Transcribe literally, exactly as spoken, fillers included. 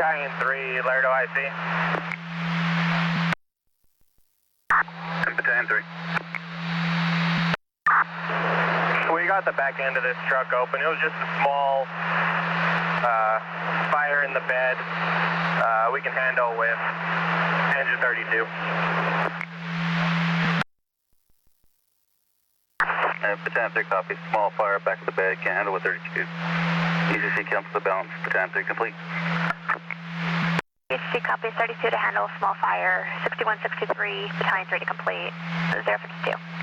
Battalion three, Laredo I C. Battalion three. We got the back end of this truck open. It was just a small uh, fire in the bed. Uh, we can handle with engine thirty-two. Uh, Battalion three copy. Small fire back of the bed. Can't handle with thirty-two. E C C cancel the balance. Battalion three complete. E C C copy thirty-two to handle small fire. sixty-one sixty-three, Battalion three to complete. zero fifty-two.